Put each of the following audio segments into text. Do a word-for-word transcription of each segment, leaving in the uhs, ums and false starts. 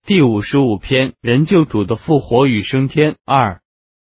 第五十五篇，人救主的复活与升天。二、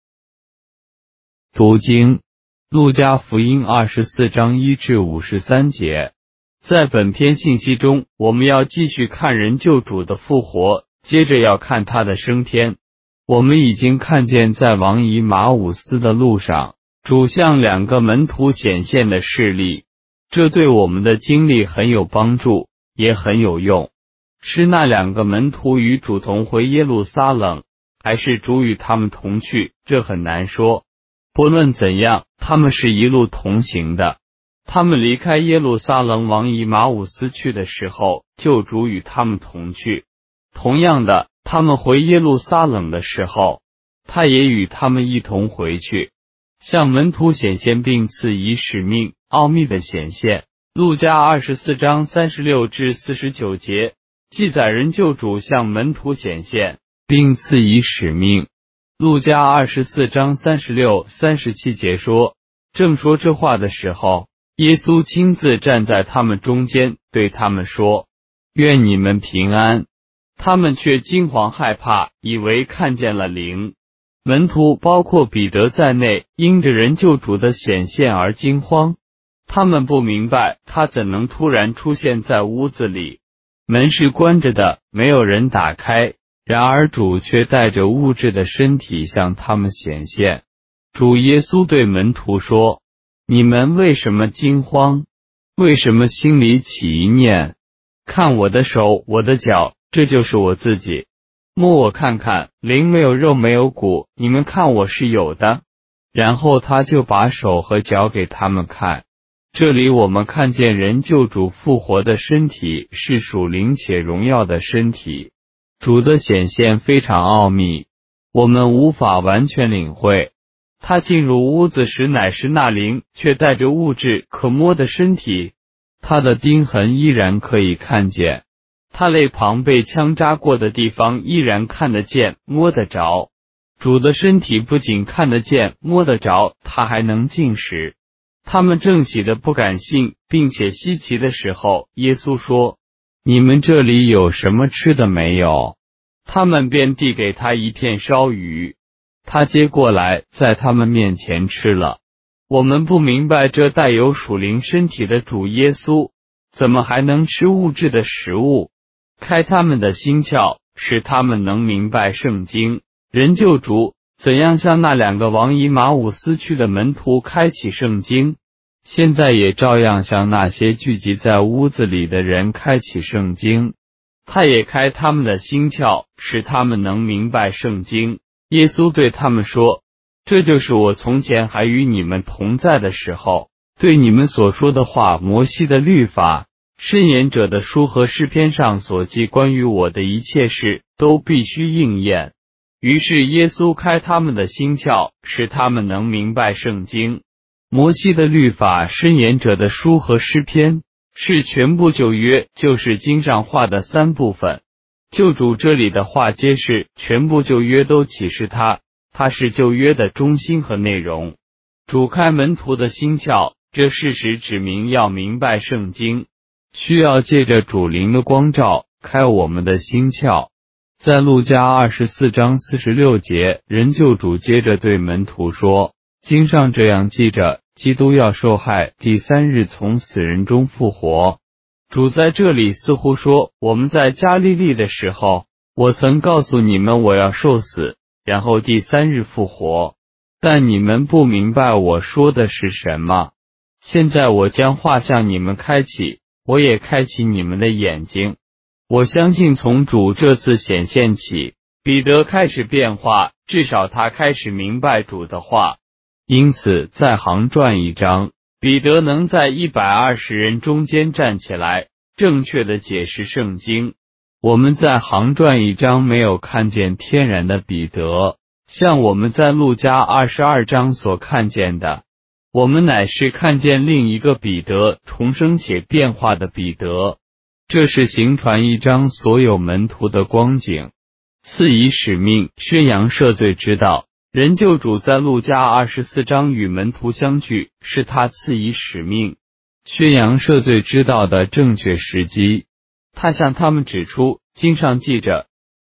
读经，路加福音二十四章一至五十三节。在本篇信息中，我们要继续看人救主的复活，接着要看他的升天。我们已经看见在往以马五斯的路上，主向两个门徒显现的事例，这对我们的经历很有帮助，也很有用。是那两个门徒与主同回耶路撒冷，还是主与他们同去，这很难说。不论怎样，他们是一路同行的。他们离开耶路撒冷往以马五斯去的时候，救主与他们同去。同样的，他们回耶路撒冷的时候，他也与他们一同回去，向门徒显现并赐以使命，奥秘的显现。路加二十四章三十六至四十九节记载人救主向门徒显现，并赐以使命。路加二十四章三十六、三十七节说，正说这话的时候，耶稣亲自站在他们中间，对他们说：愿你们平安。他们却惊惶害怕，以为看见了灵。门徒包括彼得在内，因着人救主的显现而惊慌。他们不明白他怎能突然出现在屋子里，门是关着的，没有人打开，然而主却带着物质的身体向他们显现。主耶稣对门徒说：你们为什么惊慌？为什么心里起疑念？看我的手，我的脚，这就是我自己。摸我看看，灵没有肉没有骨，你们看我是有的。然后他就把手和脚给他们看。这里我们看见人救主复活的身体是属灵且荣耀的身体。主的显现非常奥秘，我们无法完全领会。他进入屋子时乃是那灵，却带着物质可摸的身体。他的钉痕依然可以看见，他肋旁被枪扎过的地方依然看得见、摸得着。主的身体不仅看得见、摸得着，他还能进食。他们正喜得不敢信，并且稀奇的时候，耶稣说：你们这里有什么吃的没有？他们便递给他一片烧鱼，他接过来，在他们面前吃了。我们不明白这带有属灵身体的主耶稣，怎么还能吃物质的食物？开他们的心窍，使他们能明白圣经。人救主怎样向那两个往以马五斯去的门徒开启圣经，现在也照样向那些聚集在屋子里的人开启圣经。他也开他们的心窍，使他们能明白圣经。耶稣对他们说：这就是我从前还与你们同在的时候，对你们所说的话，摩西的律法、申言者的书和诗篇上所记关于我的一切事，都必须应验。于是耶稣开他们的心窍，使他们能明白圣经。摩西的律法、申言者的书和诗篇是全部旧约，就是经上画的三部分。救主这里的话揭示全部旧约都启示他，他是旧约的中心和内容。主开门徒的心窍，这事实指明要明白圣经，需要借着主灵的光照开我们的心窍。在路加二十四章四十六节，人救主接着对门徒说：经上这样记着，基督要受害，第三日从死人中复活。主在这里似乎说，我们在加利利的时候，我曾告诉你们我要受死，然后第三日复活，但你们不明白我说的是什么。现在我将话向你们开启，我也开启你们的眼睛。我相信从主这次显现起，彼得开始变化，至少他开始明白主的话。因此在行传一章，彼得能在一百二十人中间站起来，正确的解释圣经。我们在行传一章没有看见天然的彼得，像我们在路加二十二章所看见的，我们乃是看见另一个彼得，重生且变化的彼得。这是行传一章所有门徒的光景。赐以使命，宣扬赦罪之道。人救主在路加二十四章与门徒相聚，是他赐以使命，宣扬赦罪之道的正确时机。他向他们指出，经上记着，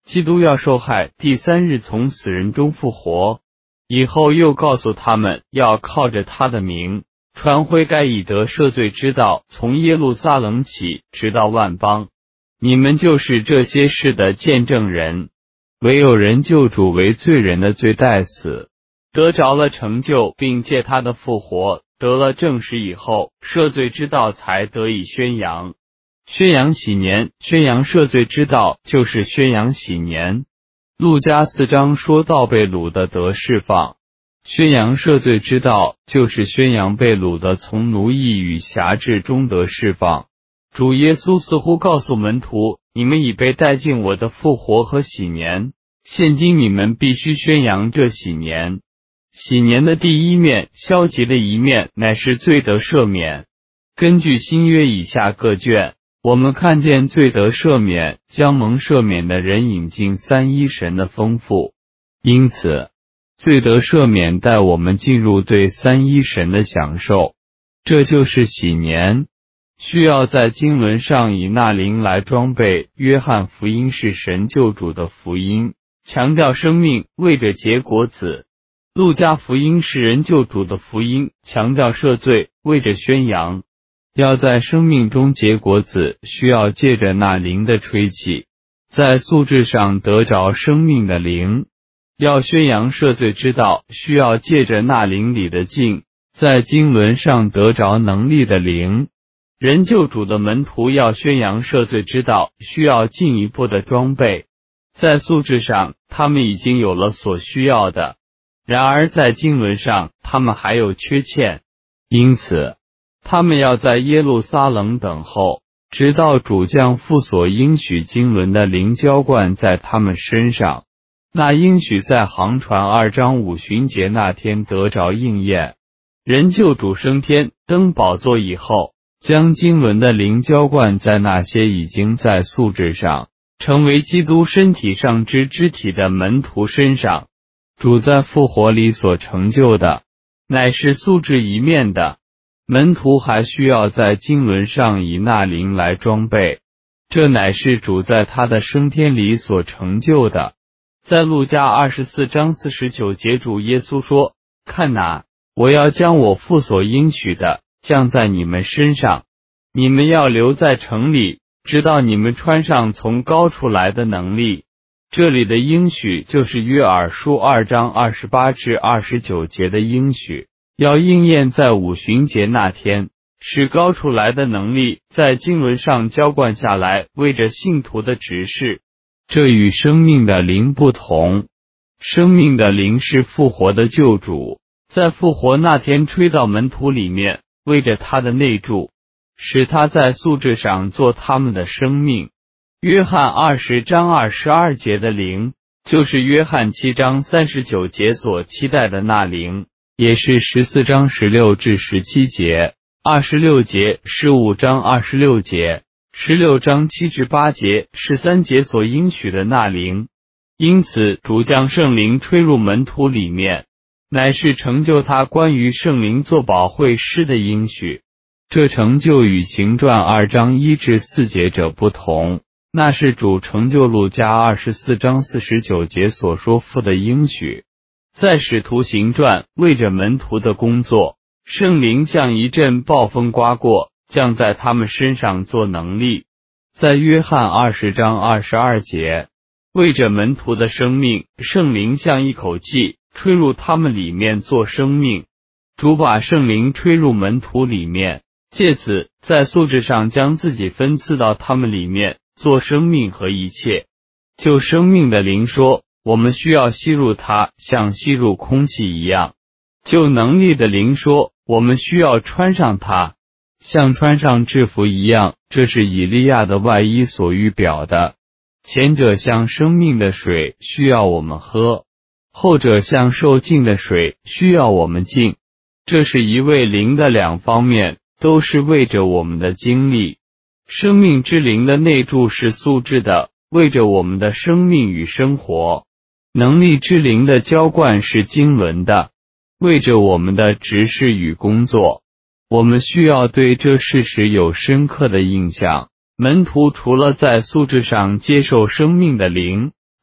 基督要受害，第三日从死人中复活。以后又告诉他们，要靠着他的名，传悔改以得赦罪之道，从耶路撒冷起，直到万邦。你们就是这些事的见证人。唯有人救主为罪人的罪代死，得着了成就，并借他的复活得了证实以后，赦罪之道才得以宣扬。宣扬喜年，宣扬赦罪之道，就是宣扬喜年。路加四章说到被掳的得释放，宣扬赦罪之道，就是宣扬被掳的从奴役与辖制中得释放。主耶稣似乎告诉门徒，你们已被带进我的复活和喜年，现今你们必须宣扬这喜年。喜年的第一面，消极的一面，乃是罪得赦免。根据新约以下各卷，我们看见罪得赦免，将蒙赦免的人引进三一神的丰富。因此，罪得赦免带我们进入对三一神的享受，这就是喜年。需要在经纶上以那灵来装备。约翰福音是神救主的福音，强调生命，为着结果子。路加福音是人救主的福音，强调赦罪，为着宣扬。要在生命中结果子，需要借着那灵的吹气，在素质上得着生命的灵。要宣扬赦罪之道，需要借着那灵里的境，在经纶上得着能力的灵。人救主的门徒要宣扬赦罪之道，需要进一步的装备。在素质上，他们已经有了所需要的，然而在经纶上，他们还有缺欠，因此他们要在耶路撒冷等候，直到主将父所应许经纶的灵浇灌在他们身上。那应许在航船二章五旬节那天得着应验。人救主升天登宝座以后，将经纶的灵浇灌在那些已经在素质上成为基督身体上之肢体的门徒身上。主在复活里所成就的，乃是素质一面的。门徒还需要在经纶上以那灵来装备，这乃是主在他的升天里所成就的。在路加二十四章四十九节，主耶稣说：看哪，我要将我父所应许的降在你们身上，你们要留在城里，直到你们穿上从高处来的能力。这里的应许就是约珥书二章二十八至二十九节的应许，要应验在五旬节那天，使高处来的能力在经纶上浇灌下来，为着信徒的指示。这与生命的灵不同，生命的灵是复活的救主，在复活那天吹到门徒里面，为着他的内住，使他在素质上做他们的生命。约翰二十章二十二节的灵，就是约翰七章三十九节所期待的那灵，也是十四章十六至十七节、二十六节、十五章二十六节、十六章七至八节、十三节所应许的那灵。因此主将圣灵吹入门徒里面，乃是成就他关于圣灵做保惠师的应许。这成就与行传二章一至四节者不同，那是主成就路加二十四章四十九节所说父的应许。在使徒行传为着门徒的工作，圣灵像一阵暴风刮过，降在他们身上做能力。在约翰二十章二十二节，为着门徒的生命，圣灵像一口气吹入他们里面做生命。主把圣灵吹入门徒里面，借此在素质上将自己分赐到他们里面做生命和一切。就生命的灵说，我们需要吸入它，像吸入空气一样。就能力的灵说，我们需要穿上它，像穿上制服一样。这是以利亚的外衣所预表的。前者像生命的水需要我们喝，后者像受浸的水需要我们浸。这是一位灵的两方面，都是为着我们的经历。生命之灵的内住是素质的，为着我们的生命与生活。能力之灵的浇灌是经纶的，为着我们的执事与工作。我们需要对这事实有深刻的印象。门徒除了在素质上接受生命的灵，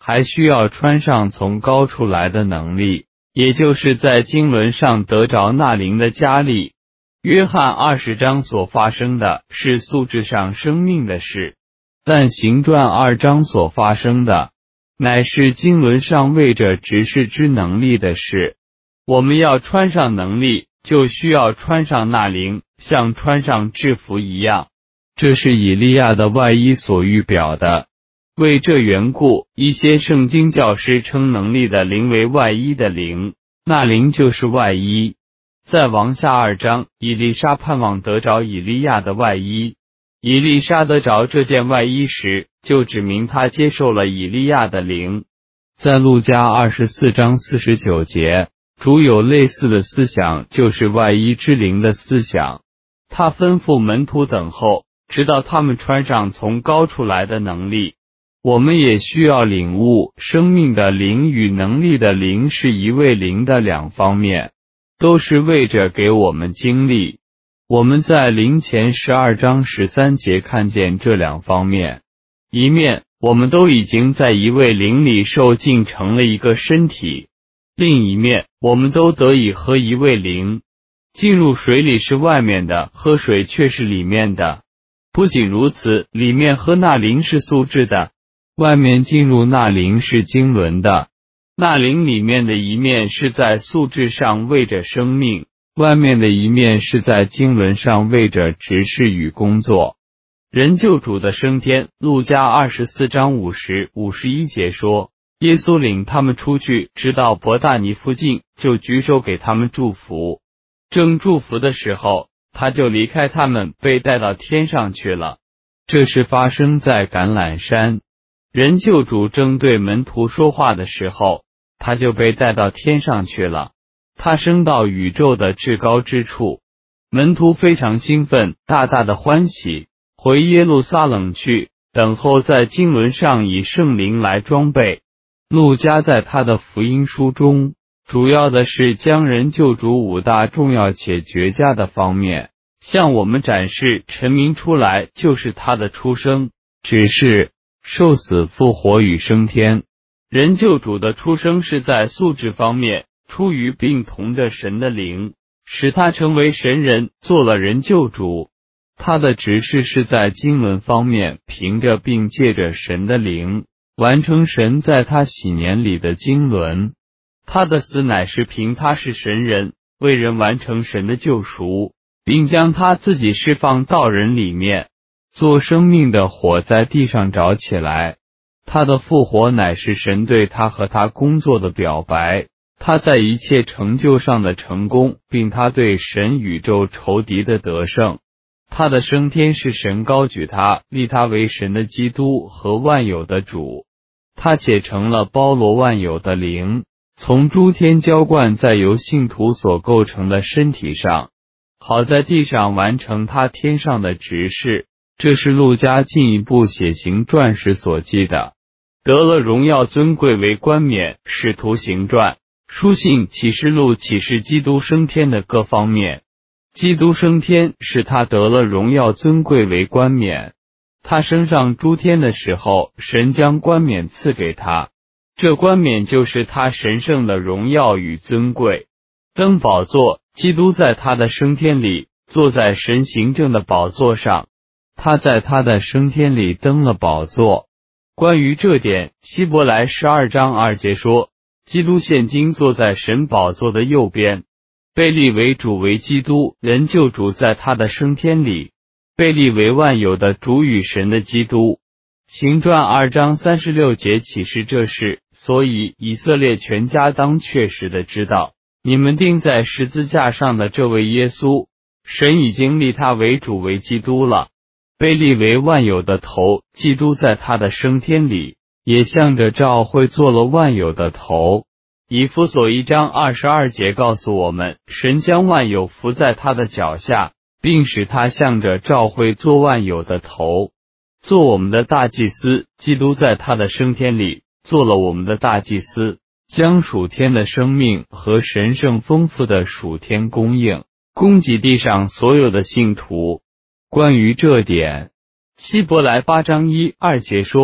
还需要穿上从高处来的能力，也就是在经纶上得着那灵的加力。约翰二十章所发生的是素质上生命的事，但行传二章所发生的乃是经纶上为着执事之能力的事。我们要穿上能力，就需要穿上那灵，像穿上制服一样。这是以利亚的外衣所预表的。为这缘故，一些圣经教师称能力的灵为外衣的灵，那灵就是外衣。再往下二章，以利沙盼望得着以利亚的外衣。以利沙得着这件外衣时，就指明他接受了以利亚的灵。在路加二十四章四十九节，主有类似的思想，就是外衣之灵的思想。他吩咐门徒等候，直到他们穿上从高处来的能力。我们也需要领悟，生命的灵与能力的灵是一位灵的两方面，都是为着给我们经历。我们在灵前十二章十三节看见这两方面，一面我们都已经在一位灵里受浸成了一个身体，另一面我们都得以喝一位灵。进入水里是外面的，喝水却是里面的。不仅如此，里面喝那灵是素质的，外面进入那灵是经纶的。那灵里面的一面是在素质上为着生命，外面的一面是在经纶上为着执事与工作。人救主的升天，路加二十四章五十、五十一节说，耶稣领他们出去，直到伯大尼附近，就举手给他们祝福。正祝福的时候，他就离开他们，被带到天上去了。这是发生在橄榄山。人救主正对门徒说话的时候，他就被带到天上去了。他升到宇宙的至高之处。门徒非常兴奋，大大的欢喜，回耶路撒冷去，等候在经纶上以圣灵来装备。路加在他的福音书中，主要的是将人救主五大重要且绝佳的方面向我们展示陈明出来，就是他的出生、指示、受死、复活与升天。人救主的出生是在素质方面，出于并同着神的灵，使他成为神人，做了人救主。他的指示是在经纶方面，凭着并借着神的灵，完成神在他禧年里的经纶。他的死乃是凭他是神人，为人完成神的救赎，并将他自己释放到人里面，做生命的火在地上着起来。他的复活乃是神对他和他工作的表白，他在一切成就上的成功，并他对神宇宙仇敌的得胜。他的升天是神高举他，立他为神的基督和万有的主。他且成了包罗万有的灵，从诸天浇灌在由信徒所构成的身体上，好在地上完成他天上的职事。这是路加进一步写行传时所记的。得了荣耀尊贵为冠冕，使徒行传、书信、启示录启示基督升天的各方面。基督升天是他得了荣耀尊贵为冠冕。他升上诸天的时候，神将冠冕赐给他，这冠冕就是他神圣的荣耀与尊贵。登宝座，基督在他的升天里坐在神行政的宝座上，他在他的升天里登了宝座。关于这点，希伯来十二章二节说，基督现今坐在神宝座的右边，被立为主为基督，人救主在他的升天里，被立为万有的主与神的基督。行传二章三十六节启示这事，所以以色列全家当确实的知道，你们钉在十字架上的这位耶稣，神已经立他为主为基督了，被立为万有的头。基督在他的升天里，也向着召会做了万有的头。以弗所一章二十二节告诉我们，神将万有伏在他的脚下，并使他向着召会做万有的头，做我们的大祭司。基督在他的升天里做了我们的大祭司，将属天的生命和神圣丰富的属天供应供给地上所有的信徒。关于这点，希伯来八章一二节说，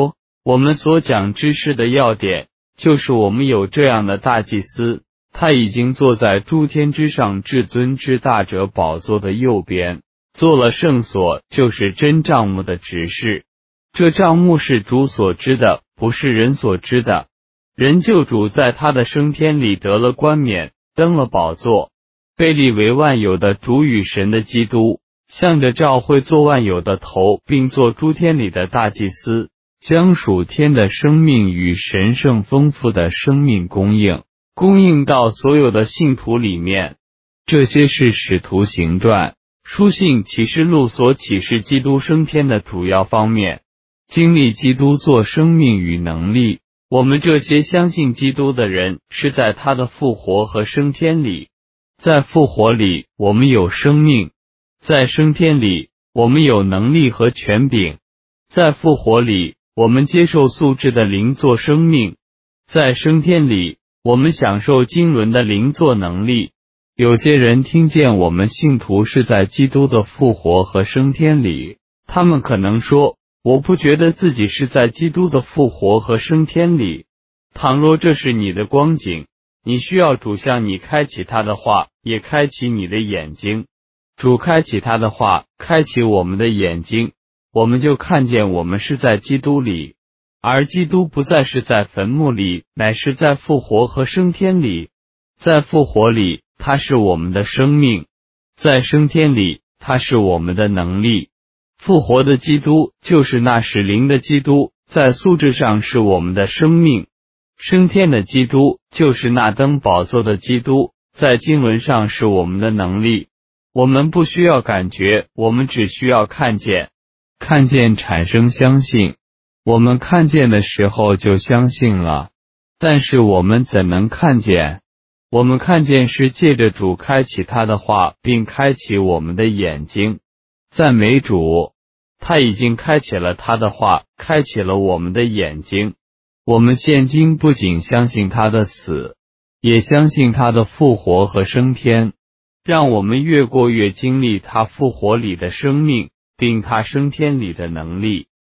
我们所讲知识的要点，就是我们有这样的大祭司，他已经坐在诸天之上至尊之大者宝座的右边，做了圣所，就是真帐幕的执事。这帐幕是主所知的，不是人所知的。人救主在他的升天里得了冠冕，登了宝座，被立为万有的主与神的基督，向着教会做万有的头，并做诸天里的大祭司，将属天的生命与神圣丰富的生命供应，供应到所有的信徒里面。这些是使徒行传、书信、启示录所启示基督升天的主要方面。经历基督做生命与能力，我们这些相信基督的人是在他的复活和升天里。在复活里，我们有生命；在升天里，我们有能力和权柄。在复活里，我们接受素质的灵做生命；在升天里，我们享受经纶的灵做能力。有些人听见我们信徒是在基督的复活和升天里，他们可能说，我不觉得自己是在基督的复活和升天里。倘若这是你的光景，你需要主向你开启他的话，也开启你的眼睛。主开启他的话，开启我们的眼睛，我们就看见我们是在基督里，而基督不再是在坟墓里，乃是在复活和升天里。在复活里，他是我们的生命；在升天里，他是我们的能力。复活的基督就是那使灵的基督，在素质上是我们的生命；升天的基督就是那登宝座的基督，在经纶上是我们的能力。我们不需要感觉，我们只需要看见。看见产生相信，我们看见的时候就相信了。但是我们怎能看见？我们看见是借着主开启他的话，并开启我们的眼睛。赞美主，他已经开启了他的话，开启了我们的眼睛。我们现今不仅相信他的死，也相信他的复活和升天，让我们越过越经历他复活里的生命，并他升天里的能力。